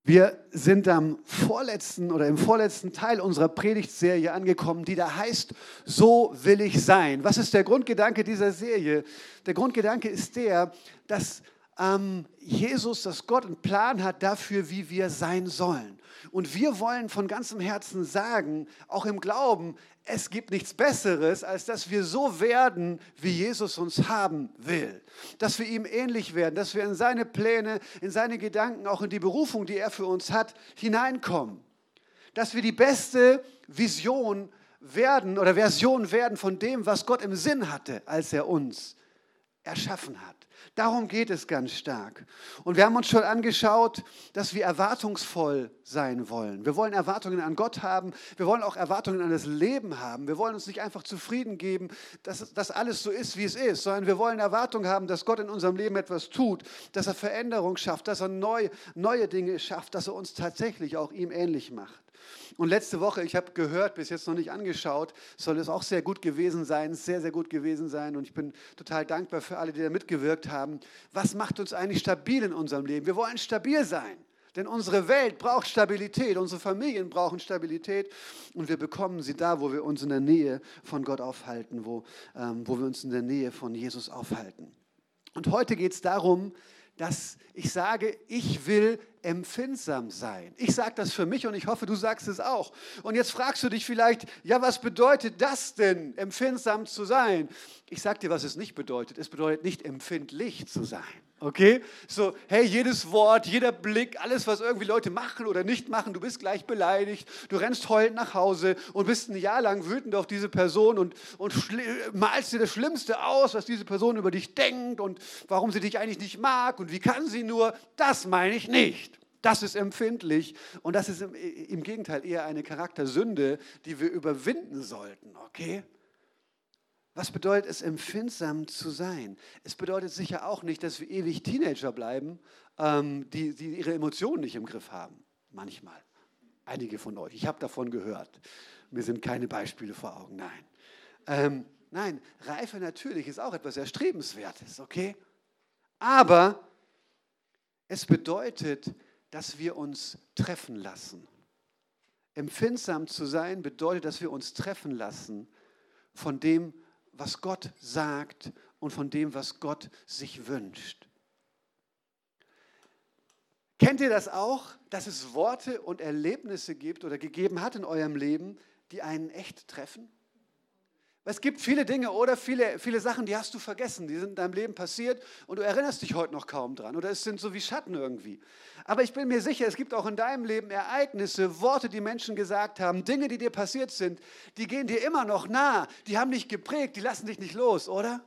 Wir sind am vorletzten oder im vorletzten Teil unserer Predigtserie angekommen, die da heißt, so will ich sein. Was ist der Grundgedanke dieser Serie? Der Grundgedanke ist der, dass Jesus, dass Gott einen Plan hat dafür, wie wir sein sollen. Und wir wollen von ganzem Herzen sagen, auch im Glauben, es gibt nichts Besseres, als dass wir so werden, wie Jesus uns haben will. Dass wir ihm ähnlich werden, dass wir in seine Pläne, in seine Gedanken, auch in die Berufung, die er für uns hat, hineinkommen. Dass wir die beste Vision werden oder Version werden von dem, was Gott im Sinn hatte, als er uns erschaffen hat. Darum geht es ganz stark. Und wir haben uns schon angeschaut, dass wir erwartungsvoll sein wollen. Wir wollen Erwartungen an Gott haben. Wir wollen auch Erwartungen an das Leben haben. Wir wollen uns nicht einfach zufrieden geben, dass das alles so ist, wie es ist, sondern wir wollen Erwartungen haben, dass Gott in unserem Leben etwas tut, dass er Veränderung schafft, dass er neue Dinge schafft, dass er uns tatsächlich auch ihm ähnlich macht. Und letzte Woche, ich habe gehört, bis jetzt noch nicht angeschaut, soll es auch sehr gut gewesen sein, sehr, sehr gut gewesen sein. Und ich bin total dankbar für alle, die da mitgewirkt haben. Was macht uns eigentlich stabil in unserem Leben? Wir wollen stabil sein, denn unsere Welt braucht Stabilität, unsere Familien brauchen Stabilität. Und wir bekommen sie da, wo wir uns in der Nähe von Gott aufhalten, wo wir uns in der Nähe von Jesus aufhalten. Und heute geht es darum, dass ich sage, ich will empfindsam sein. Ich sage das für mich und ich hoffe, du sagst es auch. Und jetzt fragst du dich vielleicht, ja, was bedeutet das denn, empfindsam zu sein? Ich sage dir, was es nicht bedeutet. Es bedeutet nicht, empfindlich zu sein. Okay? So, hey, jedes Wort, jeder Blick, alles, was irgendwie Leute machen oder nicht machen, du bist gleich beleidigt, du rennst heulend nach Hause und bist ein Jahr lang wütend auf diese Person und malst dir das Schlimmste aus, was diese Person über dich denkt und warum sie dich eigentlich nicht mag und wie kann sie nur. Das meine ich nicht. Das ist empfindlich und das ist im Gegenteil eher eine Charaktersünde, die wir überwinden sollten, okay? Was bedeutet es, empfindsam zu sein? Es bedeutet sicher auch nicht, dass wir ewig Teenager bleiben, die ihre Emotionen nicht im Griff haben. Manchmal. Einige von euch. Ich habe davon gehört. Mir sind keine Beispiele vor Augen. Nein. Nein, Reife natürlich ist auch etwas Erstrebenswertes, okay? Aber es bedeutet, dass wir uns treffen lassen. Empfindsam zu sein bedeutet, dass wir uns treffen lassen von dem, was Gott sagt und von dem, was Gott sich wünscht. Kennt ihr das auch, dass es Worte und Erlebnisse gibt oder gegeben hat in eurem Leben, die einen echt treffen? Es gibt viele Dinge oder viele Sachen, die hast du vergessen, die sind in deinem Leben passiert und du erinnerst dich heute noch kaum dran oder es sind so wie Schatten irgendwie. Aber ich bin mir sicher, es gibt auch in deinem Leben Ereignisse, Worte, die Menschen gesagt haben, Dinge, die dir passiert sind, die gehen dir immer noch nah, die haben dich geprägt, die lassen dich nicht los, oder?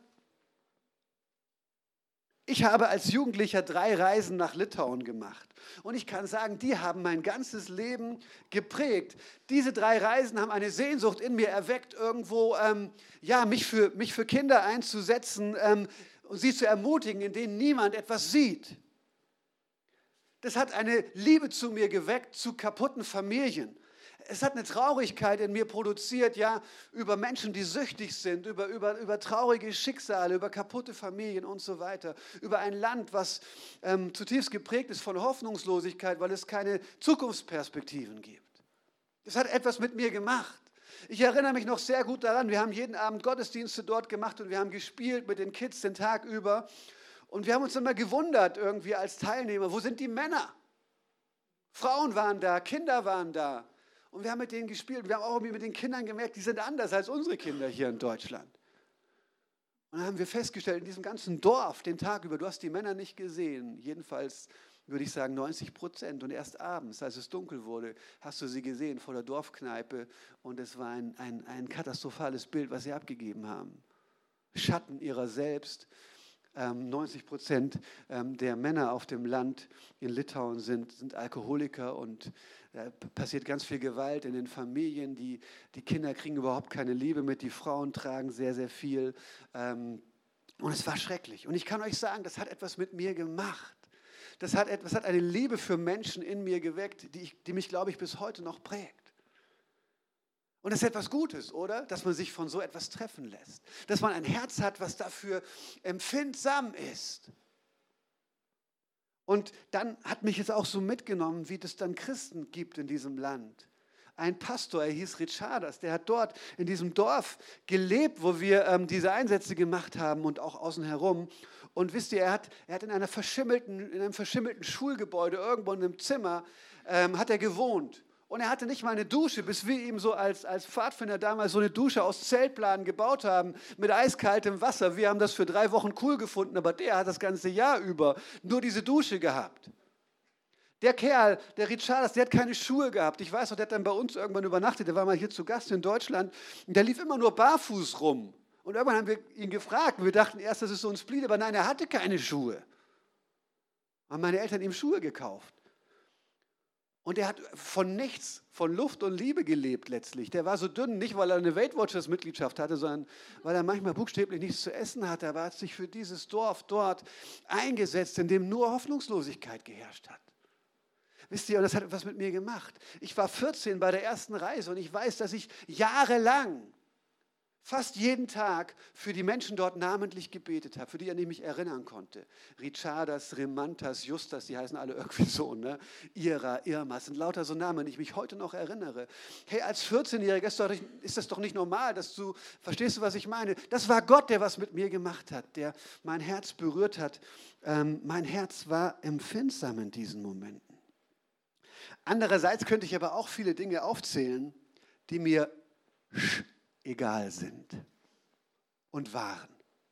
Ich habe als Jugendlicher 3 Reisen nach Litauen gemacht und ich kann sagen, die haben mein ganzes Leben geprägt. Diese 3 Reisen haben eine Sehnsucht in mir erweckt, irgendwo mich für Kinder einzusetzen und sie zu ermutigen, in denen niemand etwas sieht. Das hat eine Liebe zu mir geweckt, zu kaputten Familien. Es hat eine Traurigkeit in mir produziert, ja, über Menschen, die süchtig sind, über traurige Schicksale, über kaputte Familien und so weiter. Über ein Land, was zutiefst geprägt ist von Hoffnungslosigkeit, weil es keine Zukunftsperspektiven gibt. Das hat etwas mit mir gemacht. Ich erinnere mich noch sehr gut daran, wir haben jeden Abend Gottesdienste dort gemacht und wir haben gespielt mit den Kids den Tag über. Und wir haben uns immer gewundert irgendwie als Teilnehmer, wo sind die Männer? Frauen waren da, Kinder waren da. Und wir haben mit denen gespielt. Wir haben auch irgendwie mit den Kindern gemerkt, die sind anders als unsere Kinder hier in Deutschland. Und dann haben wir festgestellt, in diesem ganzen Dorf, den Tag über, du hast die Männer nicht gesehen. Jedenfalls würde ich sagen 90%. Und erst abends, als es dunkel wurde, hast du sie gesehen vor der Dorfkneipe. Und es war ein katastrophales Bild, was sie abgegeben haben. Schatten ihrer selbst. 90% der Männer auf dem Land in Litauen sind Alkoholiker und passiert ganz viel Gewalt in den Familien. Die Kinder kriegen überhaupt keine Liebe mit, die Frauen tragen sehr, sehr viel. Und es war schrecklich. Und ich kann euch sagen, das hat etwas mit mir gemacht. Das hat eine Liebe für Menschen in mir geweckt, die mich, glaube ich, bis heute noch prägt. Und das ist etwas Gutes, oder? Dass man sich von so etwas treffen lässt. Dass man ein Herz hat, was dafür empfindsam ist. Und dann hat mich jetzt auch so mitgenommen, wie es dann Christen gibt in diesem Land. Ein Pastor, er hieß Richadas, der hat dort in diesem Dorf gelebt, wo wir diese Einsätze gemacht haben und auch außen herum. Und wisst ihr, er hat in einem verschimmelten Schulgebäude, irgendwo in einem Zimmer, hat er gewohnt. Und er hatte nicht mal eine Dusche, bis wir ihm so als Pfadfinder damals so eine Dusche aus Zeltplanen gebaut haben, mit eiskaltem Wasser. Wir haben das für 3 Wochen cool gefunden, aber der hat das ganze Jahr über nur diese Dusche gehabt. Der Kerl, der Richadas, der hat keine Schuhe gehabt. Ich weiß noch, der hat dann bei uns irgendwann übernachtet, der war mal hier zu Gast in Deutschland und der lief immer nur barfuß rum. Und irgendwann haben wir ihn gefragt und wir dachten erst, das ist so ein Spleen, aber nein, er hatte keine Schuhe. Haben meine Eltern ihm Schuhe gekauft. Und er hat von nichts, von Luft und Liebe gelebt letztlich. Der war so dünn, nicht weil er eine Weight Watchers Mitgliedschaft hatte, sondern weil er manchmal buchstäblich nichts zu essen hatte. Aber er hat sich für dieses Dorf dort eingesetzt, in dem nur Hoffnungslosigkeit geherrscht hat. Wisst ihr, und das hat etwas mit mir gemacht. Ich war 14 bei der ersten Reise und ich weiß, dass ich jahrelang, fast jeden Tag für die Menschen dort namentlich gebetet habe, für die, an die ich mich erinnern konnte. Richadas, Remantas, Justas, die heißen alle irgendwie so, ne? Ira, Irma, das sind lauter so Namen, an die ich mich heute noch erinnere. Hey, als 14-Jähriger ist das doch nicht normal, verstehst du, was ich meine? Das war Gott, der was mit mir gemacht hat, der mein Herz berührt hat. Mein Herz war empfindsam in diesen Momenten. Andererseits könnte ich aber auch viele Dinge aufzählen, die mir egal sind und waren.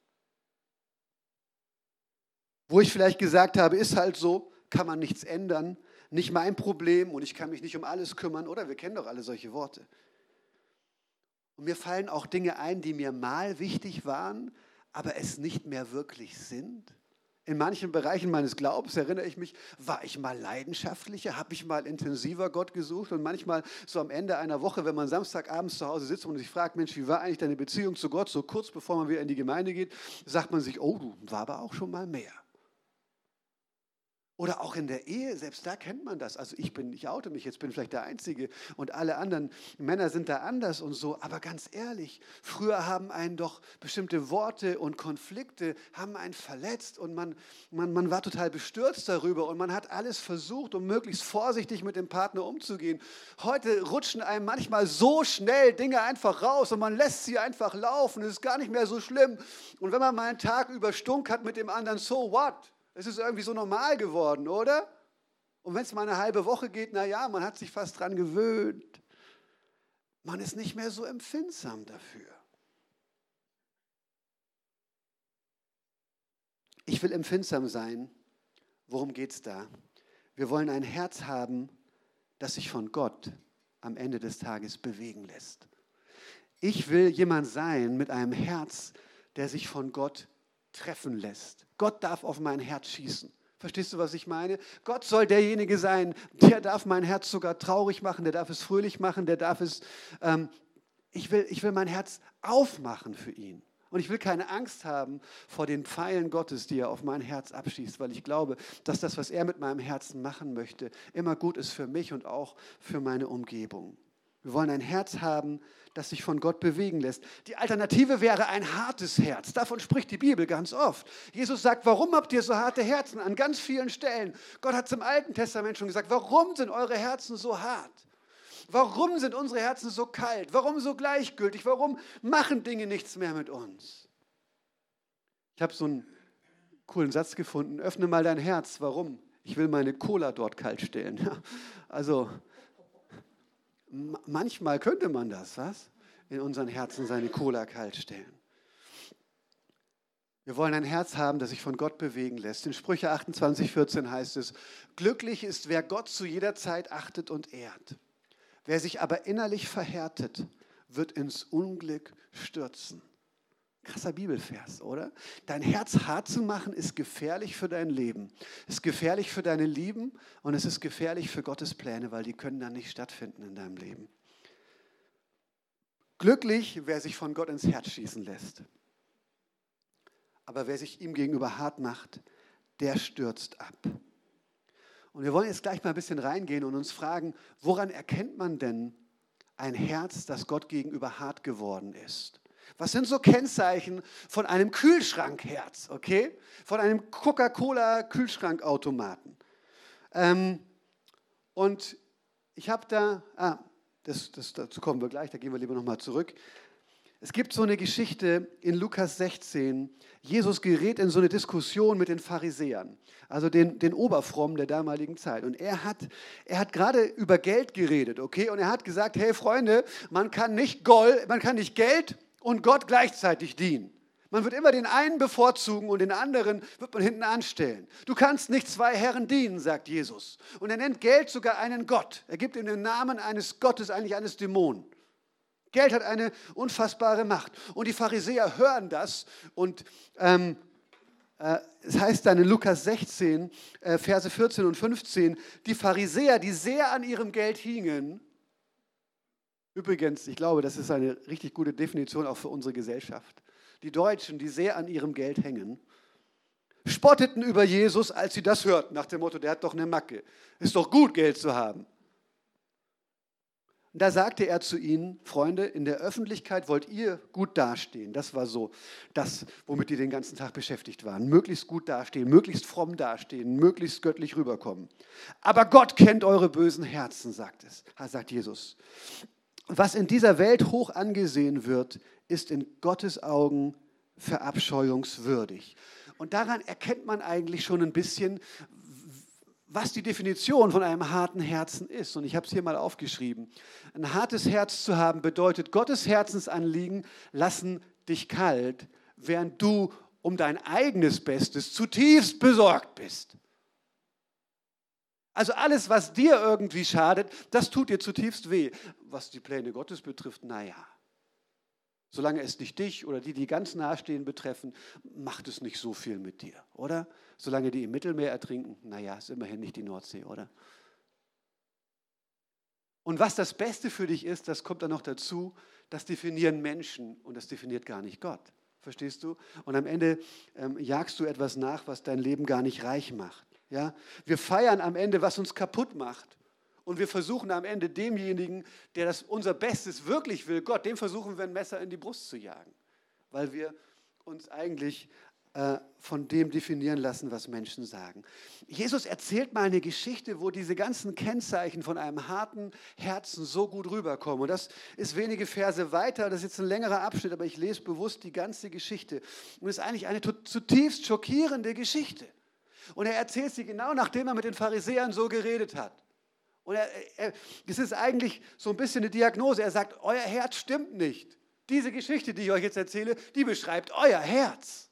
Wo ich vielleicht gesagt habe, ist halt so, kann man nichts ändern, nicht mein Problem und ich kann mich nicht um alles kümmern, oder? Wir kennen doch alle solche Worte. Und mir fallen auch Dinge ein, die mir mal wichtig waren, aber es nicht mehr wirklich sind. In manchen Bereichen meines Glaubens, erinnere ich mich, war ich mal leidenschaftlicher, habe ich mal intensiver Gott gesucht und manchmal so am Ende einer Woche, wenn man Samstagabends zu Hause sitzt und sich fragt, Mensch, wie war eigentlich deine Beziehung zu Gott, so kurz bevor man wieder in die Gemeinde geht, sagt man sich, oh, du war aber auch schon mal mehr. Oder auch in der Ehe, selbst da kennt man das. Also ich oute mich, jetzt bin vielleicht der Einzige und alle anderen Männer sind da anders und so. Aber ganz ehrlich, früher haben einen doch bestimmte Worte und Konflikte, haben einen verletzt und man war total bestürzt darüber und man hat alles versucht, um möglichst vorsichtig mit dem Partner umzugehen. Heute rutschen einem manchmal so schnell Dinge einfach raus und man lässt sie einfach laufen. Es ist gar nicht mehr so schlimm. Und wenn man mal einen Tag über Stunk hat mit dem anderen, so what? Es ist irgendwie so normal geworden, oder? Und wenn es mal eine halbe Woche geht, naja, man hat sich fast dran gewöhnt. Man ist nicht mehr so empfindsam dafür. Ich will empfindsam sein. Worum geht es da? Wir wollen ein Herz haben, das sich von Gott am Ende des Tages bewegen lässt. Ich will jemand sein mit einem Herz, der sich von Gott treffen lässt. Gott darf auf mein Herz schießen. Verstehst du, was ich meine? Gott soll derjenige sein, der darf mein Herz sogar traurig machen, der darf es fröhlich machen, der darf es, ich will mein Herz aufmachen für ihn. Und ich will keine Angst haben vor den Pfeilen Gottes, die er auf mein Herz abschießt, weil ich glaube, dass das, was er mit meinem Herzen machen möchte, immer gut ist für mich und auch für meine Umgebung. Wir wollen ein Herz haben, das sich von Gott bewegen lässt. Die Alternative wäre ein hartes Herz. Davon spricht die Bibel ganz oft. Jesus sagt, warum habt ihr so harte Herzen? An ganz vielen Stellen. Gott hat es im Alten Testament schon gesagt, warum sind eure Herzen so hart? Warum sind unsere Herzen so kalt? Warum so gleichgültig? Warum machen Dinge nichts mehr mit uns? Ich habe so einen coolen Satz gefunden. Öffne mal dein Herz. Warum? Ich will meine Cola dort kalt stellen. Also manchmal könnte man das, was? In unseren Herzen seine Cola kalt stellen. Wir wollen ein Herz haben, das sich von Gott bewegen lässt. In Sprüche 28,14 heißt es, glücklich ist, wer Gott zu jeder Zeit achtet und ehrt. Wer sich aber innerlich verhärtet, wird ins Unglück stürzen. Krasser Bibelvers, oder? Dein Herz hart zu machen, ist gefährlich für dein Leben. Ist gefährlich für deine Lieben und es ist gefährlich für Gottes Pläne, weil die können dann nicht stattfinden in deinem Leben. Glücklich, wer sich von Gott ins Herz schießen lässt. Aber wer sich ihm gegenüber hart macht, der stürzt ab. Und wir wollen jetzt gleich mal ein bisschen reingehen und uns fragen, woran erkennt man denn ein Herz, das Gott gegenüber hart geworden ist? Was sind so Kennzeichen von einem Kühlschrankherz, okay? Von einem Coca-Cola-Kühlschrankautomaten. Und ich habe dazu kommen wir gleich, da gehen wir lieber nochmal zurück. Es gibt so eine Geschichte in Lukas 16. Jesus gerät in so eine Diskussion mit den Pharisäern, also den Oberfrommen der damaligen Zeit. Und er hat gerade über Geld geredet, okay? Und er hat gesagt, hey Freunde, man kann nicht Geld und Gott gleichzeitig dienen. Man wird immer den einen bevorzugen und den anderen wird man hinten anstellen. Du kannst nicht zwei Herren dienen, sagt Jesus. Und er nennt Geld sogar einen Gott. Er gibt ihm den Namen eines Gottes, eigentlich eines Dämonen. Geld hat eine unfassbare Macht. Und die Pharisäer hören das. Und es heißt dann in Lukas 16, Verse 14 und 15, die Pharisäer, die sehr an ihrem Geld hingen. Übrigens, ich glaube, das ist eine richtig gute Definition auch für unsere Gesellschaft. Die Deutschen, die sehr an ihrem Geld hängen, spotteten über Jesus, als sie das hörten, nach dem Motto, der hat doch eine Macke. Ist doch gut, Geld zu haben. Und da sagte er zu ihnen, Freunde, in der Öffentlichkeit wollt ihr gut dastehen. Das war so das, womit die den ganzen Tag beschäftigt waren. Möglichst gut dastehen, möglichst fromm dastehen, möglichst göttlich rüberkommen. Aber Gott kennt eure bösen Herzen, sagt Jesus. Was in dieser Welt hoch angesehen wird, ist in Gottes Augen verabscheuungswürdig. Und daran erkennt man eigentlich schon ein bisschen, was die Definition von einem harten Herzen ist. Und ich habe es hier mal aufgeschrieben. Ein hartes Herz zu haben bedeutet, Gottes Herzensanliegen lassen dich kalt, während du um dein eigenes Bestes zutiefst besorgt bist. Also alles, was dir irgendwie schadet, das tut dir zutiefst weh. Was die Pläne Gottes betrifft, naja. Solange es nicht dich oder die ganz nahestehen betreffen, macht es nicht so viel mit dir, oder? Solange die im Mittelmeer ertrinken, naja, ist immerhin nicht die Nordsee, oder? Und was das Beste für dich ist, das kommt dann noch dazu, das definieren Menschen und das definiert gar nicht Gott. Verstehst du? Und am Ende jagst du etwas nach, was dein Leben gar nicht reich macht. Ja? Wir feiern am Ende, was uns kaputt macht. Und wir versuchen am Ende demjenigen, der das unser Bestes wirklich will, Gott, dem versuchen wir ein Messer in die Brust zu jagen. Weil wir uns eigentlich von dem definieren lassen, was Menschen sagen. Jesus erzählt mal eine Geschichte, wo diese ganzen Kennzeichen von einem harten Herzen so gut rüberkommen. Und das ist wenige Verse weiter, das ist jetzt ein längerer Abschnitt, aber ich lese bewusst die ganze Geschichte. Und es ist eigentlich eine zutiefst schockierende Geschichte. Und er erzählt sie genau, nachdem er mit den Pharisäern so geredet hat. Und es ist eigentlich so ein bisschen eine Diagnose. Er sagt, euer Herz stimmt nicht. Diese Geschichte, die ich euch jetzt erzähle, die beschreibt euer Herz.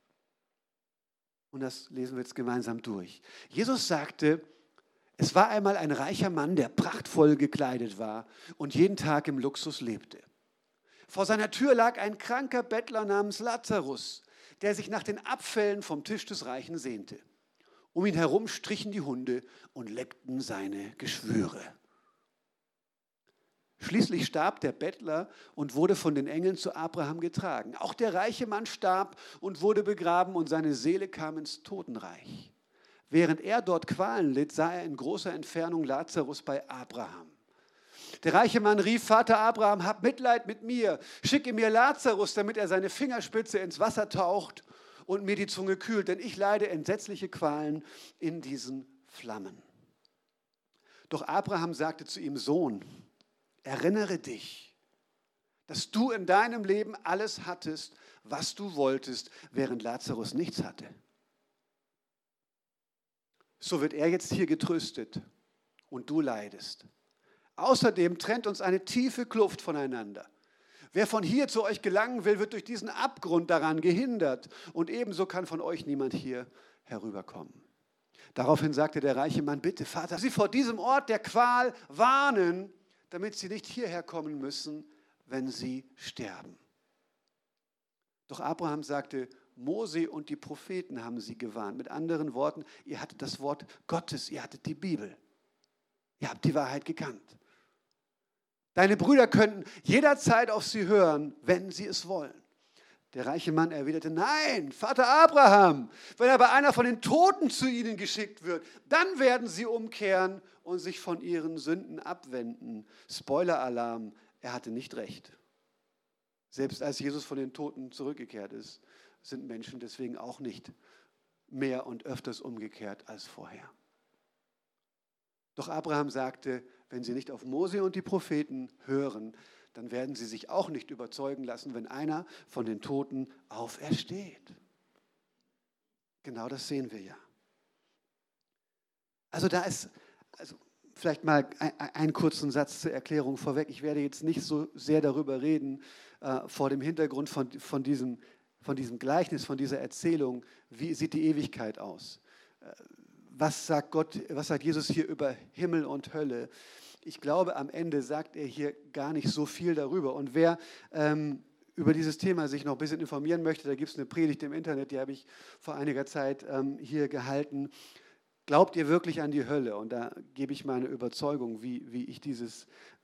Und das lesen wir jetzt gemeinsam durch. Jesus sagte, es war einmal ein reicher Mann, der prachtvoll gekleidet war und jeden Tag im Luxus lebte. Vor seiner Tür lag ein kranker Bettler namens Lazarus, der sich nach den Abfällen vom Tisch des Reichen sehnte. Um ihn herum strichen die Hunde und leckten seine Geschwüre. Schließlich starb der Bettler und wurde von den Engeln zu Abraham getragen. Auch der reiche Mann starb und wurde begraben und seine Seele kam ins Totenreich. Während er dort Qualen litt, sah er in großer Entfernung Lazarus bei Abraham. Der reiche Mann rief, Vater Abraham, hab Mitleid mit mir, schicke mir Lazarus, damit er seine Fingerspitze ins Wasser taucht und mir die Zunge kühlt, denn ich leide entsetzliche Qualen in diesen Flammen. Doch Abraham sagte zu ihm, Sohn, erinnere dich, dass du in deinem Leben alles hattest, was du wolltest, während Lazarus nichts hatte. So wird er jetzt hier getröstet und du leidest. Außerdem trennt uns eine tiefe Kluft voneinander. Wer von hier zu euch gelangen will, wird durch diesen Abgrund daran gehindert. Und ebenso kann von euch niemand hier herüberkommen. Daraufhin sagte der reiche Mann, bitte Vater, Sie vor diesem Ort der Qual warnen, damit sie nicht hierher kommen müssen, wenn sie sterben. Doch Abraham sagte, Mose und die Propheten haben sie gewarnt. Mit anderen Worten, ihr hattet das Wort Gottes, ihr hattet die Bibel. Ihr habt die Wahrheit gekannt. Deine Brüder könnten jederzeit auf sie hören, wenn sie es wollen. Der reiche Mann erwiderte, nein, Vater Abraham, wenn aber einer von den Toten zu ihnen geschickt wird, dann werden sie umkehren und sich von ihren Sünden abwenden. Spoiler-Alarm, er hatte nicht recht. Selbst als Jesus von den Toten zurückgekehrt ist, sind Menschen deswegen auch nicht mehr und öfters umgekehrt als vorher. Doch Abraham sagte, wenn sie nicht auf Mose und die Propheten hören, dann werden sie sich auch nicht überzeugen lassen, wenn einer von den Toten aufersteht. Genau das sehen wir ja. Also vielleicht mal einen kurzen Satz zur Erklärung vorweg. Ich werde jetzt nicht so sehr darüber reden, vor dem Hintergrund von diesem Gleichnis, von dieser Erzählung, wie sieht die Ewigkeit aus? Was sagt Jesus hier über Himmel und Hölle? Ich glaube, am Ende sagt er hier gar nicht so viel darüber. Und wer über dieses Thema sich noch ein bisschen informieren möchte, da gibt es eine Predigt im Internet, die habe ich vor einiger Zeit hier gehalten. Glaubt ihr wirklich an die Hölle? Und da gebe ich meine Überzeugung, wie ich dieses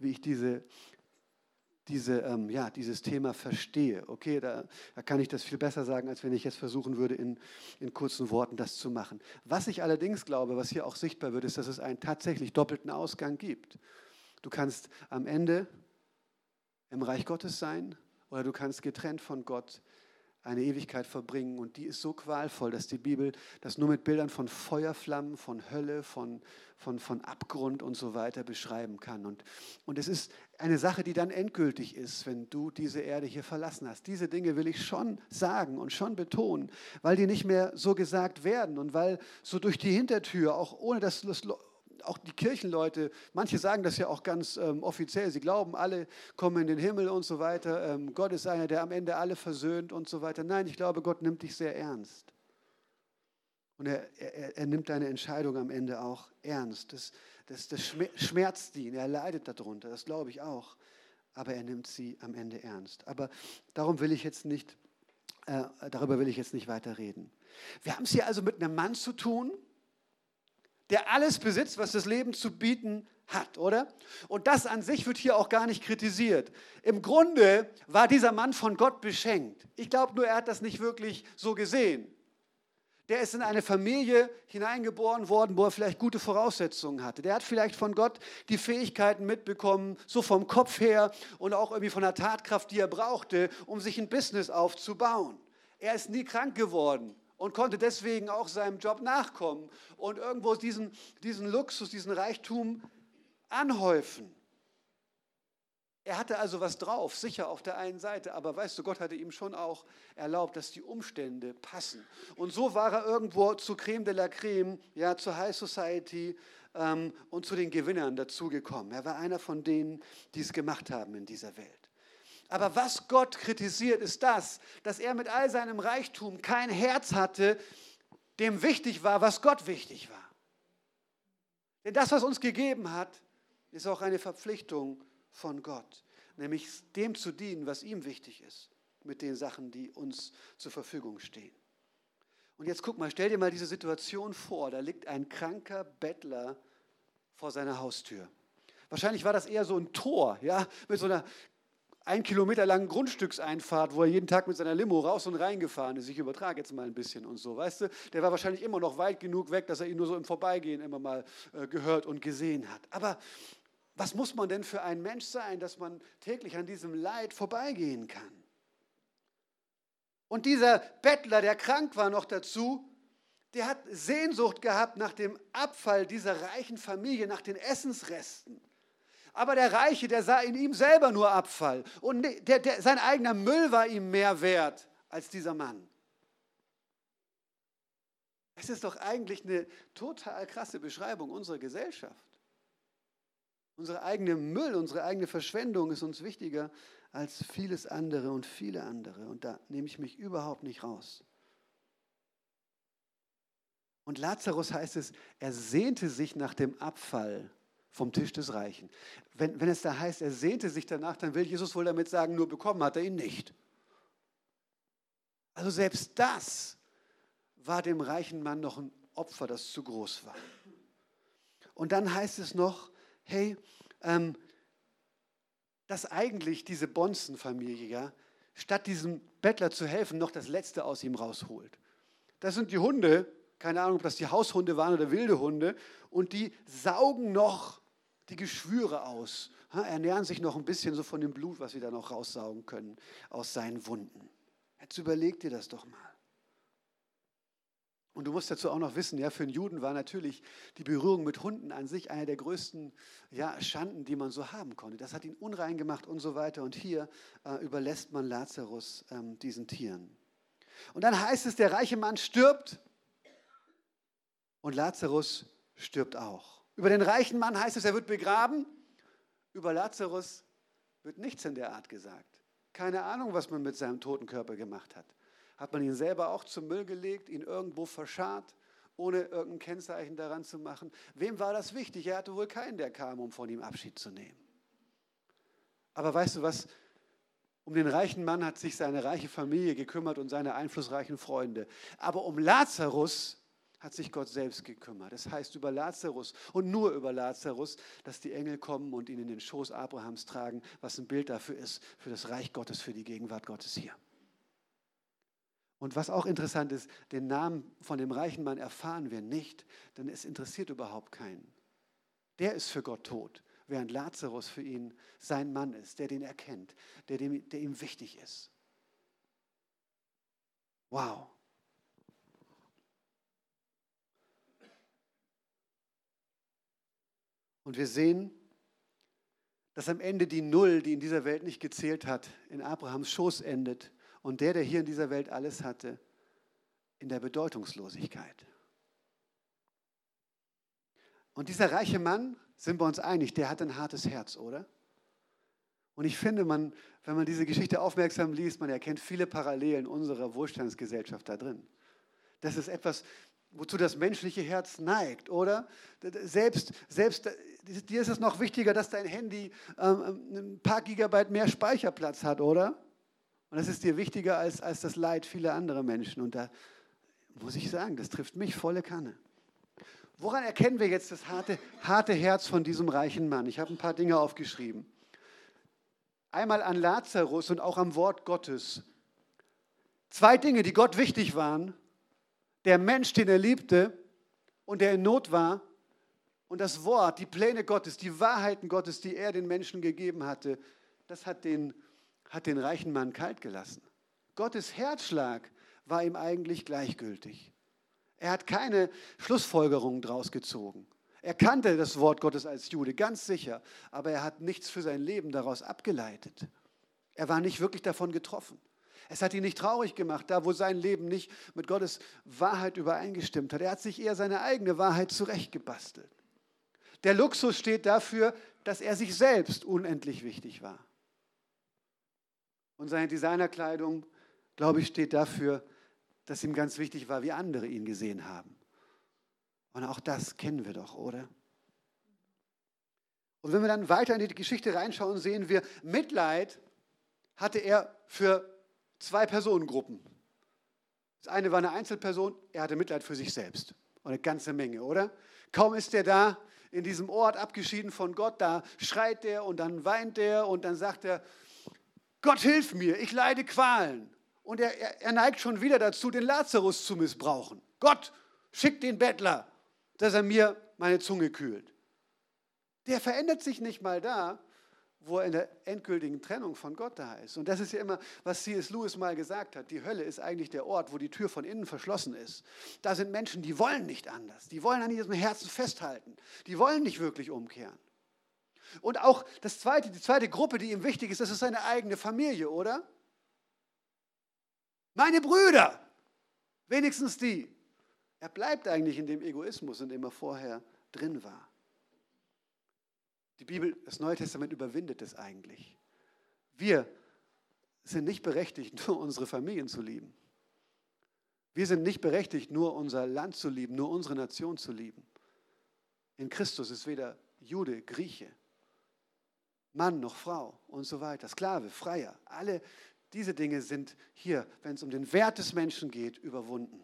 Thema verstehe. Okay, da kann ich das viel besser sagen, als wenn ich jetzt versuchen würde, in kurzen Worten das zu machen. Was ich allerdings glaube, was hier auch sichtbar wird, ist, dass es einen tatsächlich doppelten Ausgang gibt. Du kannst am Ende im Reich Gottes sein oder du kannst getrennt von Gott eine Ewigkeit verbringen. Und die ist so qualvoll, dass die Bibel das nur mit Bildern von Feuerflammen, von Hölle, von Abgrund und so weiter beschreiben kann. Und es ist eine Sache, die dann endgültig ist, wenn du diese Erde hier verlassen hast. Diese Dinge will ich schon sagen und schon betonen, weil die nicht mehr so gesagt werden und weil so durch die Hintertür, auch ohne dass auch die Kirchenleute, manche sagen das ja auch ganz offiziell, sie glauben, alle kommen in den Himmel und so weiter. Gott ist einer, der am Ende alle versöhnt und so weiter. Nein, ich glaube, Gott nimmt dich sehr ernst. Und er nimmt deine Entscheidung am Ende auch ernst. Das schmerzt ihn, er leidet darunter, das glaube ich auch. Aber er nimmt sie am Ende ernst. Aber darüber will ich jetzt nicht weiter reden. Wir haben es hier also mit einem Mann zu tun, der alles besitzt, was das Leben zu bieten hat, oder? Und das an sich wird hier auch gar nicht kritisiert. Im Grunde war dieser Mann von Gott beschenkt. Ich glaube nur, er hat das nicht wirklich so gesehen. Der ist in eine Familie hineingeboren worden, wo er vielleicht gute Voraussetzungen hatte. Der hat vielleicht von Gott die Fähigkeiten mitbekommen, so vom Kopf her und auch irgendwie von der Tatkraft, die er brauchte, um sich ein Business aufzubauen. Er ist nie krank geworden und konnte deswegen auch seinem Job nachkommen und irgendwo diesen Luxus, diesen Reichtum anhäufen. Er hatte also was drauf, sicher auf der einen Seite, aber weißt du, Gott hatte ihm schon auch erlaubt, dass die Umstände passen. Und so war er irgendwo zu Creme de la Creme, ja, zur High Society und zu den Gewinnern dazugekommen. Er war einer von denen, die es gemacht haben in dieser Welt. Aber was Gott kritisiert, ist das, dass er mit all seinem Reichtum kein Herz hatte, dem wichtig war, was Gott wichtig war. Denn das, was uns gegeben hat, ist auch eine Verpflichtung von Gott, nämlich dem zu dienen, was ihm wichtig ist, mit den Sachen, die uns zur Verfügung stehen. Und jetzt guck mal, stell dir mal diese Situation vor, da liegt ein kranker Bettler vor seiner Haustür. Wahrscheinlich war das eher so ein Tor, ja, mit so einer 1 Kilometer langen Grundstückseinfahrt, wo er jeden Tag mit seiner Limo raus und reingefahren ist. Ich übertrage jetzt mal ein bisschen und so, weißt du? Der war wahrscheinlich immer noch weit genug weg, dass er ihn nur so im Vorbeigehen immer mal gehört und gesehen hat. Aber was muss man denn für ein Mensch sein, dass man täglich an diesem Leid vorbeigehen kann? Und dieser Bettler, der krank war noch dazu, der hat Sehnsucht gehabt nach dem Abfall dieser reichen Familie, nach den Essensresten. Aber der Reiche, der sah in ihm selber nur Abfall. Und sein eigener Müll war ihm mehr wert als dieser Mann. Das ist doch eigentlich eine total krasse Beschreibung unserer Gesellschaft. Unser eigener Müll, unsere eigene Verschwendung ist uns wichtiger als vieles andere und viele andere. Und da nehme ich mich überhaupt nicht raus. Und Lazarus heißt es, er sehnte sich nach dem Abfall vom Tisch des Reichen. Wenn es da heißt, er sehnte sich danach, dann will Jesus wohl damit sagen, nur bekommen hat er ihn nicht. Also selbst das war dem reichen Mann noch ein Opfer, das zu groß war. Und dann heißt es noch, hey, dass eigentlich diese Bonzenfamilie, ja, statt diesem Bettler zu helfen, noch das Letzte aus ihm rausholt. Das sind die Hunde, keine Ahnung, ob das die Haushunde waren oder wilde Hunde, und die saugen noch die Geschwüre aus, ernähren sich noch ein bisschen so von dem Blut, was sie da noch raussaugen können aus seinen Wunden. Jetzt überleg dir das doch mal. Und du musst dazu auch noch wissen, ja, für einen Juden war natürlich die Berührung mit Hunden an sich eine der größten Schanden, die man so haben konnte. Das hat ihn unrein gemacht und so weiter. Und hier überlässt man Lazarus diesen Tieren. Und dann heißt es, der reiche Mann stirbt und Lazarus stirbt auch. Über den reichen Mann heißt es, er wird begraben. Über Lazarus wird nichts in der Art gesagt. Keine Ahnung, was man mit seinem toten Körper gemacht hat. Hat man ihn selber auch zum Müll gelegt, ihn irgendwo verscharrt, ohne irgendein Kennzeichen daran zu machen? Wem war das wichtig? Er hatte wohl keinen, der kam, um von ihm Abschied zu nehmen. Aber weißt du was? Um den reichen Mann hat sich seine reiche Familie gekümmert und seine einflussreichen Freunde. Aber um Lazarus hat sich Gott selbst gekümmert. Das heißt über Lazarus und nur über Lazarus, dass die Engel kommen und ihn in den Schoß Abrahams tragen, was ein Bild dafür ist, für das Reich Gottes, für die Gegenwart Gottes hier. Und was auch interessant ist, den Namen von dem reichen Mann erfahren wir nicht, denn es interessiert überhaupt keinen. Der ist für Gott tot, während Lazarus für ihn sein Mann ist, der den erkennt, der ihm wichtig ist. Wow. Und wir sehen, dass am Ende die Null, die in dieser Welt nicht gezählt hat, in Abrahams Schoß endet und der hier in dieser Welt alles hatte, in der Bedeutungslosigkeit. Und dieser reiche Mann, sind wir uns einig, der hat ein hartes Herz, oder? Und ich finde, wenn man diese Geschichte aufmerksam liest, man erkennt viele Parallelen unserer Wohlstandsgesellschaft da drin. Das ist etwas, wozu das menschliche Herz neigt, oder? Selbst dir ist es noch wichtiger, dass dein Handy ein paar Gigabyte mehr Speicherplatz hat, oder? Und das ist dir wichtiger als das Leid vieler anderer Menschen. Und da muss ich sagen, das trifft mich volle Kanne. Woran erkennen wir jetzt das harte Herz von diesem reichen Mann? Ich habe ein paar Dinge aufgeschrieben. Einmal an Lazarus und auch am Wort Gottes. 2 Dinge, die Gott wichtig waren. Der Mensch, den er liebte und der in Not war. Und das Wort, die Pläne Gottes, die Wahrheiten Gottes, die er den Menschen gegeben hatte, das hat den reichen Mann kalt gelassen. Gottes Herzschlag war ihm eigentlich gleichgültig. Er hat keine Schlussfolgerungen daraus gezogen. Er kannte das Wort Gottes als Jude, ganz sicher, aber er hat nichts für sein Leben daraus abgeleitet. Er war nicht wirklich davon getroffen. Es hat ihn nicht traurig gemacht, da wo sein Leben nicht mit Gottes Wahrheit übereingestimmt hat. Er hat sich eher seine eigene Wahrheit zurechtgebastelt. Der Luxus steht dafür, dass er sich selbst unendlich wichtig war. Und seine Designerkleidung, glaube ich, steht dafür, dass ihm ganz wichtig war, wie andere ihn gesehen haben. Und auch das kennen wir doch, oder? Und wenn wir dann weiter in die Geschichte reinschauen, sehen wir, Mitleid hatte er für 2 Personengruppen. Das eine war eine Einzelperson, er hatte Mitleid für sich selbst. Und eine ganze Menge, oder? Kaum ist er da in diesem Ort abgeschieden von Gott, da schreit er und dann weint er und dann sagt er, Gott hilf mir, ich leide Qualen. Und er neigt schon wieder dazu, den Lazarus zu missbrauchen. Gott, schick den Bettler, dass er mir meine Zunge kühlt. Der verändert sich nicht mal da, wo er in der endgültigen Trennung von Gott da ist. Und das ist ja immer, was C.S. Lewis mal gesagt hat. Die Hölle ist eigentlich der Ort, wo die Tür von innen verschlossen ist. Da sind Menschen, die wollen nicht anders. Die wollen an ihrem Herzen festhalten. Die wollen nicht wirklich umkehren. Und auch die zweite Gruppe, die ihm wichtig ist, das ist seine eigene Familie, oder? Meine Brüder, wenigstens die. Er bleibt eigentlich in dem Egoismus, in dem er vorher drin war. Die Bibel, das Neue Testament überwindet es eigentlich. Wir sind nicht berechtigt, nur unsere Familien zu lieben. Wir sind nicht berechtigt, nur unser Land zu lieben, nur unsere Nation zu lieben. In Christus ist weder Jude, Grieche, Mann noch Frau und so weiter, Sklave, Freier. Alle diese Dinge sind hier, wenn es um den Wert des Menschen geht, überwunden.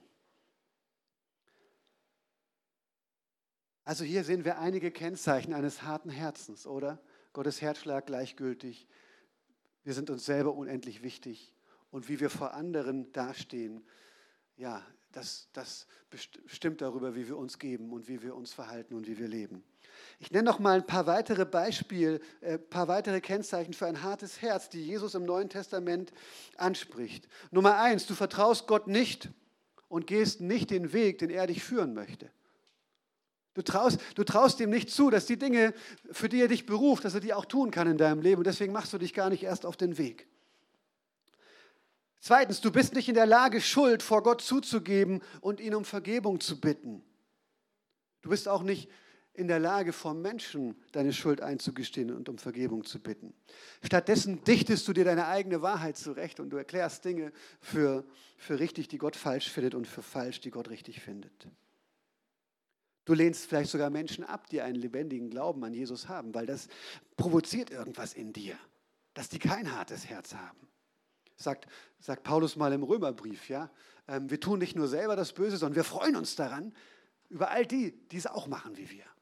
Also hier sehen wir einige Kennzeichen eines harten Herzens, oder? Gottes Herzschlag gleichgültig. Wir sind uns selber unendlich wichtig. Und wie wir vor anderen dastehen, ja, das bestimmt darüber, wie wir uns geben und wie wir uns verhalten und wie wir leben. Ich nenne noch mal ein paar weitere paar weitere Kennzeichen für ein hartes Herz, die Jesus im Neuen Testament anspricht. Nummer 1, du vertraust Gott nicht und gehst nicht den Weg, den er dich führen möchte. Du traust ihm nicht zu, dass die Dinge, für die er dich beruft, dass er die auch tun kann in deinem Leben. Und deswegen machst du dich gar nicht erst auf den Weg. Zweitens, du bist nicht in der Lage, Schuld vor Gott zuzugeben und ihn um Vergebung zu bitten. Du bist auch nicht in der Lage, vor Menschen deine Schuld einzugestehen und um Vergebung zu bitten. Stattdessen dichtest du dir deine eigene Wahrheit zurecht und du erklärst Dinge für richtig, die Gott falsch findet, und für falsch, die Gott richtig findet. Du lehnst vielleicht sogar Menschen ab, die einen lebendigen Glauben an Jesus haben, weil das provoziert irgendwas in dir, dass die kein hartes Herz haben. Sagt Paulus mal im Römerbrief, ja? Wir tun nicht nur selber das Böse, sondern wir freuen uns daran, über all die es auch machen wie wir.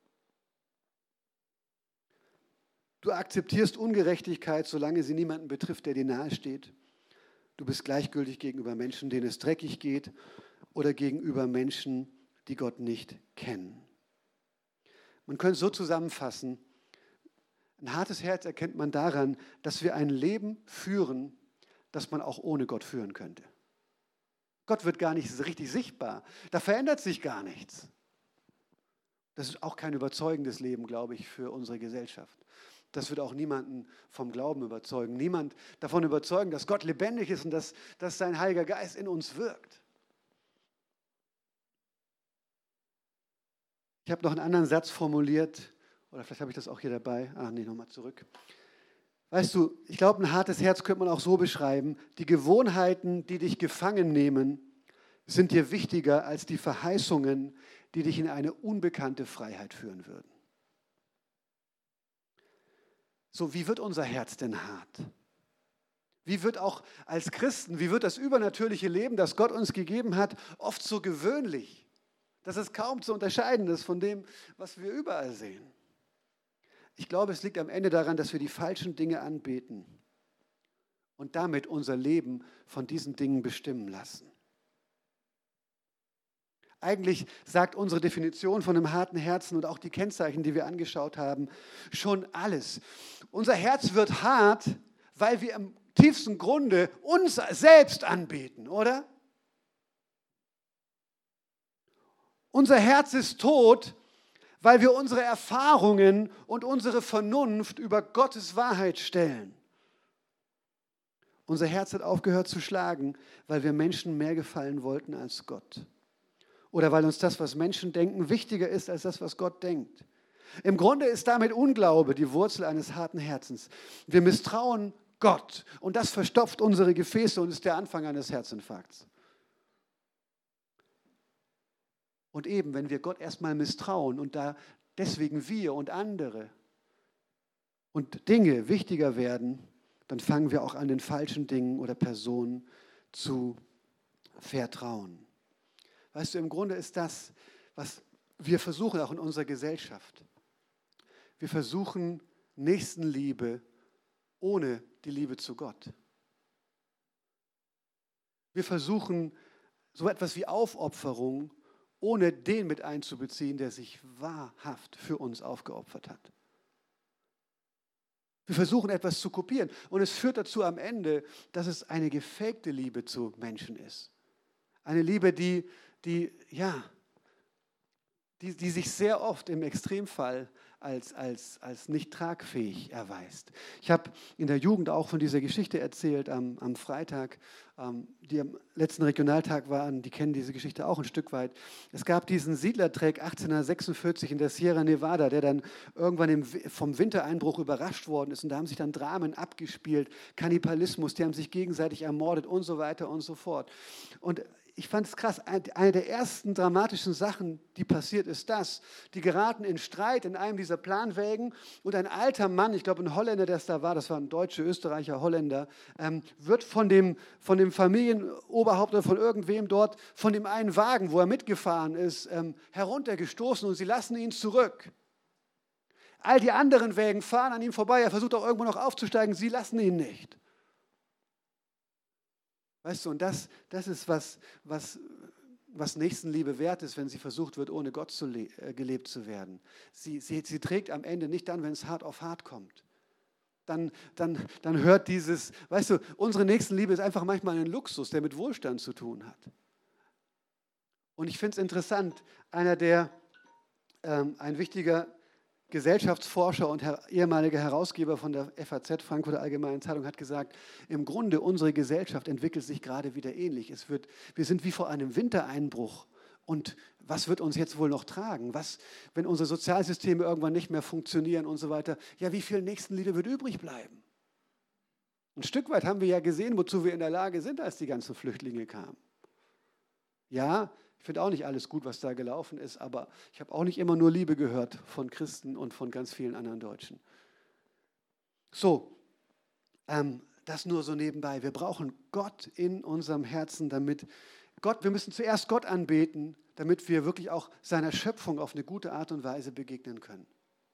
Du akzeptierst Ungerechtigkeit, solange sie niemanden betrifft, der dir nahe steht. Du bist gleichgültig gegenüber Menschen, denen es dreckig geht, oder gegenüber Menschen, die Gott nicht kennen. Man könnte es so zusammenfassen: Ein hartes Herz erkennt man daran, dass wir ein Leben führen, das man auch ohne Gott führen könnte. Gott wird gar nicht richtig sichtbar. Da verändert sich gar nichts. Das ist auch kein überzeugendes Leben, glaube ich, für unsere Gesellschaft. Das wird auch niemanden vom Glauben überzeugen. Niemand davon überzeugen, dass Gott lebendig ist und dass sein Heiliger Geist in uns wirkt. Ich habe noch einen anderen Satz formuliert, oder vielleicht habe ich das auch hier dabei. Nochmal zurück. Weißt du, ich glaube, ein hartes Herz könnte man auch so beschreiben: Die Gewohnheiten, die dich gefangen nehmen, sind dir wichtiger als die Verheißungen, die dich in eine unbekannte Freiheit führen würden. So, wie wird unser Herz denn hart? Wie wird auch als Christen, wie wird das übernatürliche Leben, das Gott uns gegeben hat, oft so gewöhnlich, dass es kaum zu unterscheiden ist von dem, was wir überall sehen? Ich glaube, es liegt am Ende daran, dass wir die falschen Dinge anbeten und damit unser Leben von diesen Dingen bestimmen lassen. Eigentlich sagt unsere Definition von einem harten Herzen und auch die Kennzeichen, die wir angeschaut haben, schon alles. Unser Herz wird hart, weil wir im tiefsten Grunde uns selbst anbeten, oder? Unser Herz ist tot, weil wir unsere Erfahrungen und unsere Vernunft über Gottes Wahrheit stellen. Unser Herz hat aufgehört zu schlagen, weil wir Menschen mehr gefallen wollten als Gott. Oder weil uns das, was Menschen denken, wichtiger ist als das, was Gott denkt. Im Grunde ist damit Unglaube die Wurzel eines harten Herzens. Wir misstrauen Gott und das verstopft unsere Gefäße und ist der Anfang eines Herzinfarkts. Und eben, wenn wir Gott erstmal misstrauen und da deswegen wir und andere und Dinge wichtiger werden, dann fangen wir auch an, den falschen Dingen oder Personen zu vertrauen. Weißt du, im Grunde ist das, was wir versuchen, auch in unserer Gesellschaft. Wir versuchen Nächstenliebe ohne die Liebe zu Gott. Wir versuchen so etwas wie Aufopferung, ohne den mit einzubeziehen, der sich wahrhaft für uns aufgeopfert hat. Wir versuchen etwas zu kopieren und es führt dazu am Ende, dass es eine gefakte Liebe zu Menschen ist. Eine Liebe, die sich sehr oft im Extremfall als nicht tragfähig erweist. Ich habe in der Jugend auch von dieser Geschichte erzählt am Freitag, die am letzten Regionaltag waren, die kennen diese Geschichte auch ein Stück weit. Es gab diesen Siedlertreck 1846 in der Sierra Nevada, der dann irgendwann vom Wintereinbruch überrascht worden ist und da haben sich dann Dramen abgespielt, Kannibalismus, die haben sich gegenseitig ermordet und so weiter und so fort. Und ich fand es krass, eine der ersten dramatischen Sachen, die passiert, ist das. Die geraten in Streit in einem dieser Planwägen und ein alter Mann, ich glaube ein Holländer, der es da war, das war ein Deutscher, Österreicher, Holländer, wird von dem Familienoberhaupt oder von irgendwem dort, von dem einen Wagen, wo er mitgefahren ist, heruntergestoßen und sie lassen ihn zurück. All die anderen Wägen fahren an ihm vorbei, er versucht auch irgendwo noch aufzusteigen, sie lassen ihn nicht. Weißt du, und das ist was was Nächstenliebe wert ist, wenn sie versucht wird, ohne Gott gelebt zu werden. Sie trägt am Ende nicht dann, wenn es hart auf hart kommt. Dann hört dieses, weißt du, unsere Nächstenliebe ist einfach manchmal ein Luxus, der mit Wohlstand zu tun hat. Und ich finde es interessant, ein wichtiger Gesellschaftsforscher und ehemaliger Herausgeber von der FAZ, Frankfurter Allgemeinen Zeitung, hat gesagt, im Grunde unsere Gesellschaft entwickelt sich gerade wieder ähnlich. Wir sind wie vor einem Wintereinbruch. Und was wird uns jetzt wohl noch tragen? Wenn unsere Sozialsysteme irgendwann nicht mehr funktionieren und so weiter? Ja, wie viel Nächstenliebe wird übrig bleiben? Ein Stück weit haben wir ja gesehen, wozu wir in der Lage sind, als die ganzen Flüchtlinge kamen. Ja, ich finde auch nicht alles gut, was da gelaufen ist, aber ich habe auch nicht immer nur Liebe gehört von Christen und von ganz vielen anderen Deutschen. So, das nur so nebenbei. Wir brauchen Gott in unserem Herzen, wir müssen zuerst Gott anbeten, damit wir wirklich auch seiner Schöpfung auf eine gute Art und Weise begegnen können.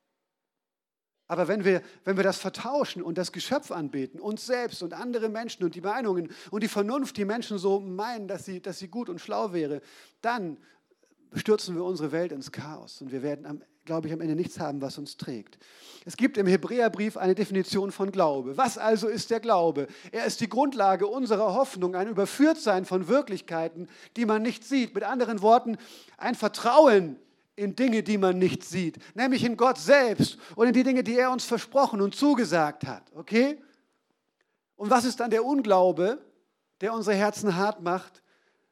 Aber wenn wir das vertauschen und das Geschöpf anbeten, uns selbst und andere Menschen und die Meinungen und die Vernunft, die Menschen so meinen, dass sie gut und schlau wäre, dann stürzen wir unsere Welt ins Chaos und wir werden, glaube ich, am Ende nichts haben, was uns trägt. Es gibt im Hebräerbrief eine Definition von Glaube. Was also ist der Glaube? Er ist die Grundlage unserer Hoffnung, ein Überführtsein von Wirklichkeiten, die man nicht sieht. Mit anderen Worten, ein Vertrauen in Dinge, die man nicht sieht, nämlich in Gott selbst und in die Dinge, die er uns versprochen und zugesagt hat. Okay? Und was ist dann der Unglaube, der unsere Herzen hart macht?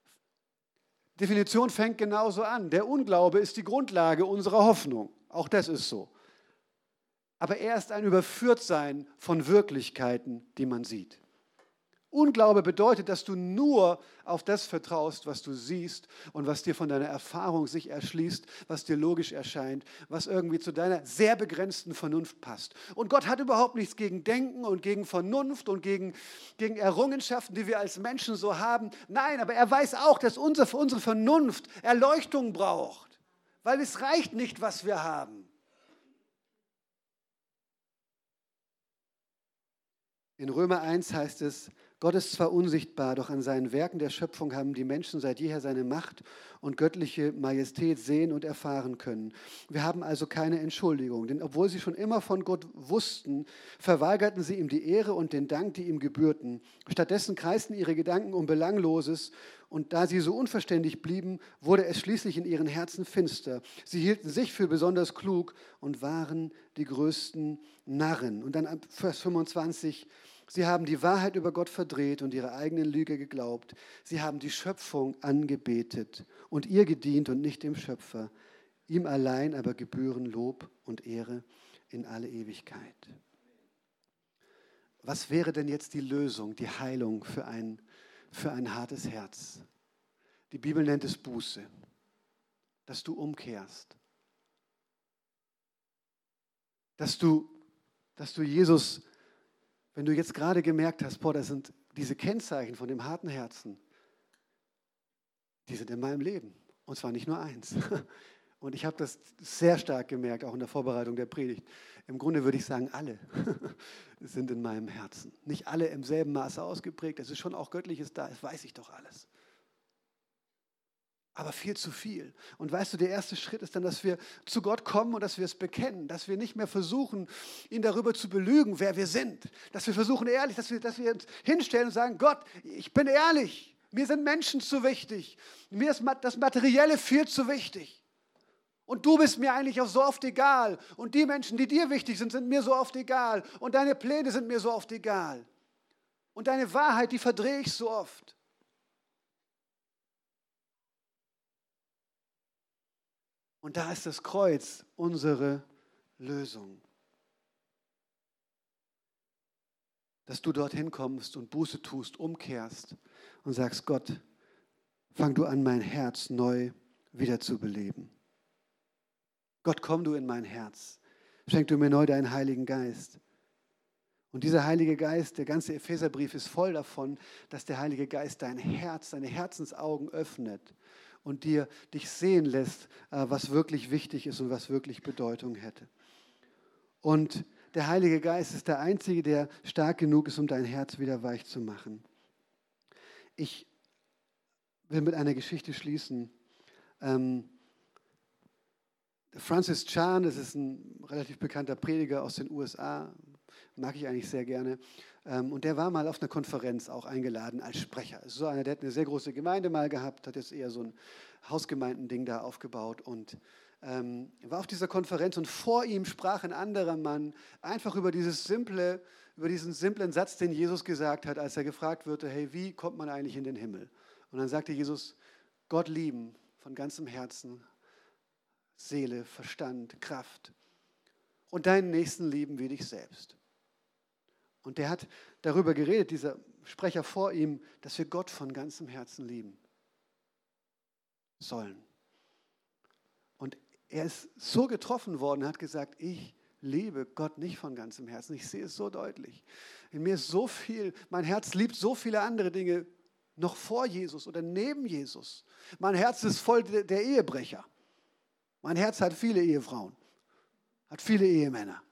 Definition fängt genauso an. Der Unglaube ist die Grundlage unserer Hoffnung. Auch das ist so. Aber er ist ein Überführtsein von Wirklichkeiten, die man sieht. Unglaube bedeutet, dass du nur auf das vertraust, was du siehst und was dir von deiner Erfahrung sich erschließt, was dir logisch erscheint, was irgendwie zu deiner sehr begrenzten Vernunft passt. Und Gott hat überhaupt nichts gegen Denken und gegen Vernunft und gegen Errungenschaften, die wir als Menschen so haben. Nein, aber er weiß auch, dass unsere Vernunft Erleuchtung braucht, weil es reicht nicht, was wir haben. In Römer 1 heißt es, Gott ist zwar unsichtbar, doch an seinen Werken der Schöpfung haben die Menschen seit jeher seine Macht und göttliche Majestät sehen und erfahren können. Wir haben also keine Entschuldigung, denn obwohl sie schon immer von Gott wussten, verweigerten sie ihm die Ehre und den Dank, die ihm gebührten. Stattdessen kreisten ihre Gedanken um Belangloses und da sie so unverständig blieben, wurde es schließlich in ihren Herzen finster. Sie hielten sich für besonders klug und waren die größten Narren. Und dann ab Vers 25, sie haben die Wahrheit über Gott verdreht und ihre eigenen Lüge geglaubt. Sie haben die Schöpfung angebetet und ihr gedient und nicht dem Schöpfer. Ihm allein aber gebühren Lob und Ehre in alle Ewigkeit. Was wäre denn jetzt die Lösung, die Heilung für ein hartes Herz? Die Bibel nennt es Buße, dass du umkehrst. Dass du Jesus, wenn du jetzt gerade gemerkt hast, das sind diese Kennzeichen von dem harten Herzen, die sind in meinem Leben. Und zwar nicht nur eins. Und ich habe das sehr stark gemerkt, auch in der Vorbereitung der Predigt. Im Grunde würde ich sagen, alle sind in meinem Herzen. Nicht alle im selben Maße ausgeprägt. Es ist schon auch Göttliches da, das weiß ich doch alles. Aber viel zu viel. Und weißt du, der erste Schritt ist dann, dass wir zu Gott kommen und dass wir es bekennen, dass wir nicht mehr versuchen, ihn darüber zu belügen, wer wir sind. Dass wir versuchen, ehrlich, dass wir uns hinstellen und sagen, Gott, ich bin ehrlich, mir sind Menschen zu wichtig, mir ist das Materielle viel zu wichtig. Und du bist mir eigentlich auch so oft egal. Und die Menschen, die dir wichtig sind, sind mir so oft egal. Und deine Pläne sind mir so oft egal. Und deine Wahrheit, die verdrehe ich so oft. Und da ist das Kreuz unsere Lösung. Dass du dorthin kommst und Buße tust, umkehrst und sagst, Gott, fang du an, mein Herz neu wiederzubeleben. Gott, komm du in mein Herz. Schenk du mir neu deinen Heiligen Geist. Und dieser Heilige Geist, der ganze Epheserbrief ist voll davon, dass der Heilige Geist dein Herz, deine Herzensaugen öffnet und dich sehen lässt, was wirklich wichtig ist und was wirklich Bedeutung hätte. Und der Heilige Geist ist der Einzige, der stark genug ist, um dein Herz wieder weich zu machen. Ich will mit einer Geschichte schließen. Francis Chan, das ist ein relativ bekannter Prediger aus den USA, mag ich eigentlich sehr gerne. Und der war mal auf einer Konferenz auch eingeladen als Sprecher. So einer, der hat eine sehr große Gemeinde mal gehabt, hat jetzt eher so ein Hausgemeindending da aufgebaut und war auf dieser Konferenz und vor ihm sprach ein anderer Mann einfach über diesen simplen Satz, den Jesus gesagt hat, als er gefragt wurde, hey, wie kommt man eigentlich in den Himmel? Und dann sagte Jesus, Gott lieben von ganzem Herzen, Seele, Verstand, Kraft und deinen Nächsten lieben wie dich selbst. Und der hat darüber geredet, dieser Sprecher vor ihm, dass wir Gott von ganzem Herzen lieben sollen. Und er ist so getroffen worden, hat gesagt, ich liebe Gott nicht von ganzem Herzen. Ich sehe es so deutlich. In mir ist so viel, mein Herz liebt so viele andere Dinge noch vor Jesus oder neben Jesus. Mein Herz ist voll der Ehebrecher. Mein Herz hat viele Ehefrauen, hat viele Ehemänner.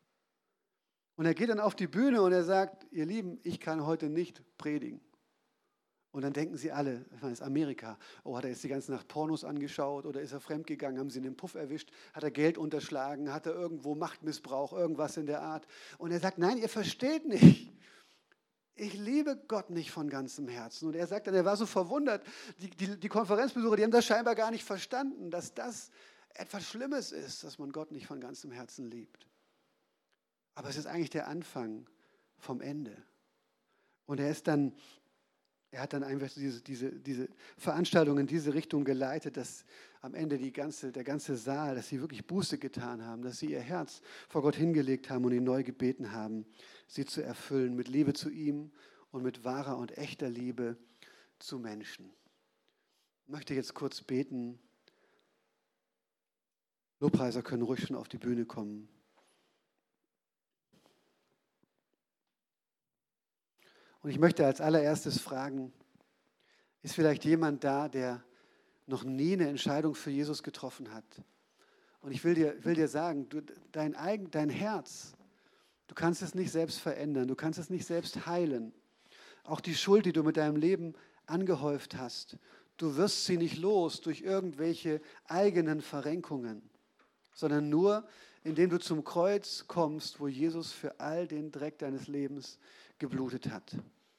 Und er geht dann auf die Bühne und er sagt, ihr Lieben, ich kann heute nicht predigen. Und dann denken sie alle, das ist Amerika, oh, hat er jetzt die ganze Nacht Pornos angeschaut oder ist er fremdgegangen, haben sie ihn im Puff erwischt, hat er Geld unterschlagen, hat er irgendwo Machtmissbrauch, irgendwas in der Art. Und er sagt, nein, ihr versteht nicht. Ich liebe Gott nicht von ganzem Herzen. Und er sagt dann, er war so verwundert, die Konferenzbesucher, die haben das scheinbar gar nicht verstanden, dass das etwas Schlimmes ist, dass man Gott nicht von ganzem Herzen liebt. Aber es ist eigentlich der Anfang vom Ende. Und er hat dann einfach diese Veranstaltung in diese Richtung geleitet, dass am Ende der ganze Saal, dass sie wirklich Buße getan haben, dass sie ihr Herz vor Gott hingelegt haben und ihn neu gebeten haben, sie zu erfüllen mit Liebe zu ihm und mit wahrer und echter Liebe zu Menschen. Ich möchte jetzt kurz beten. Lobpreiser können ruhig schon auf die Bühne kommen. Und ich möchte als allererstes fragen, ist vielleicht jemand da, der noch nie eine Entscheidung für Jesus getroffen hat? Und ich will dir sagen, dein Herz, du kannst es nicht selbst verändern, du kannst es nicht selbst heilen. Auch die Schuld, die du mit deinem Leben angehäuft hast, du wirst sie nicht los durch irgendwelche eigenen Verrenkungen, sondern nur, indem du zum Kreuz kommst, wo Jesus für all den Dreck deines Lebens geblutet hat.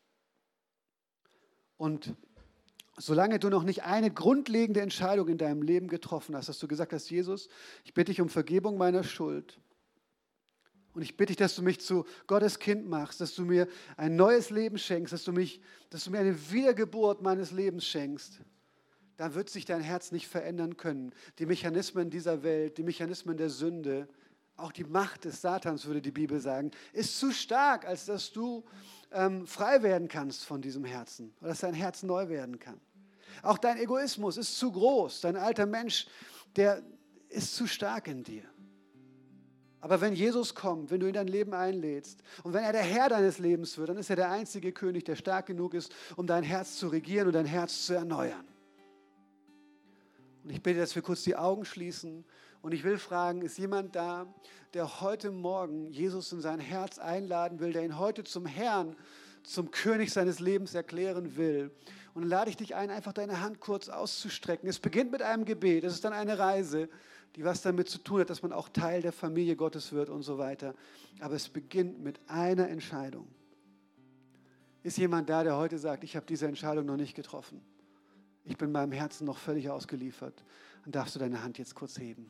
Und solange du noch nicht eine grundlegende Entscheidung in deinem Leben getroffen hast, dass du gesagt hast, Jesus, ich bitte dich um Vergebung meiner Schuld und ich bitte dich, dass du mich zu Gottes Kind machst, dass du mir ein neues Leben schenkst, dass du mir eine Wiedergeburt meines Lebens schenkst, dann wird sich dein Herz nicht verändern können. Die Mechanismen dieser Welt, die Mechanismen der Sünde, auch die Macht des Satans, würde die Bibel sagen, ist zu stark, als dass du frei werden kannst von diesem Herzen oder dass dein Herz neu werden kann. Auch dein Egoismus ist zu groß. Dein alter Mensch, der ist zu stark in dir. Aber wenn Jesus kommt, wenn du in dein Leben einlädst und wenn er der Herr deines Lebens wird, dann ist er der einzige König, der stark genug ist, um dein Herz zu regieren und dein Herz zu erneuern. Und ich bitte, dass wir kurz die Augen schließen und ich will fragen, ist jemand da, der heute Morgen Jesus in sein Herz einladen will, der ihn heute zum Herrn, zum König seines Lebens erklären will? Und dann lade ich dich ein, einfach deine Hand kurz auszustrecken. Es beginnt mit einem Gebet, es ist dann eine Reise, die was damit zu tun hat, dass man auch Teil der Familie Gottes wird und so weiter. Aber es beginnt mit einer Entscheidung. Ist jemand da, der heute sagt, ich habe diese Entscheidung noch nicht getroffen? Ich bin meinem Herzen noch völlig ausgeliefert. Dann darfst du deine Hand jetzt kurz heben.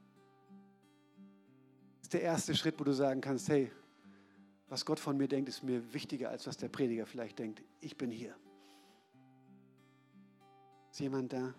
Das ist der erste Schritt, wo du sagen kannst, hey, was Gott von mir denkt, ist mir wichtiger, als was der Prediger vielleicht denkt. Ich bin hier. Ist jemand da?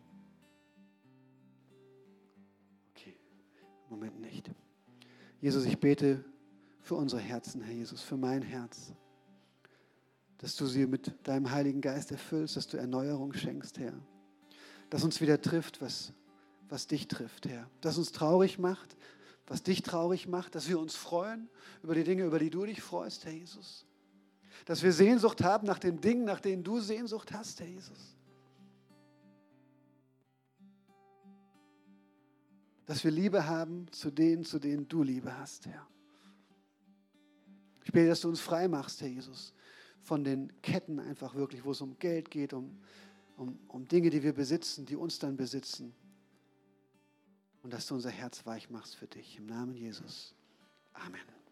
Okay, im Moment nicht. Jesus, ich bete für unsere Herzen, Herr Jesus, für mein Herz, dass du sie mit deinem Heiligen Geist erfüllst, dass du Erneuerung schenkst, Herr. Dass uns wieder trifft, was dich trifft, Herr. Dass uns traurig macht, was dich traurig macht, dass wir uns freuen über die Dinge, über die du dich freust, Herr Jesus. Dass wir Sehnsucht haben nach den Dingen, nach denen du Sehnsucht hast, Herr Jesus. Dass wir Liebe haben zu denen du Liebe hast, Herr. Ich bete, dass du uns frei machst, Herr Jesus, von den Ketten einfach wirklich, wo es um Geld geht, um um Dinge, die wir besitzen, die uns dann besitzen. Und dass du unser Herz weich machst für dich. Im Namen Jesus. Amen.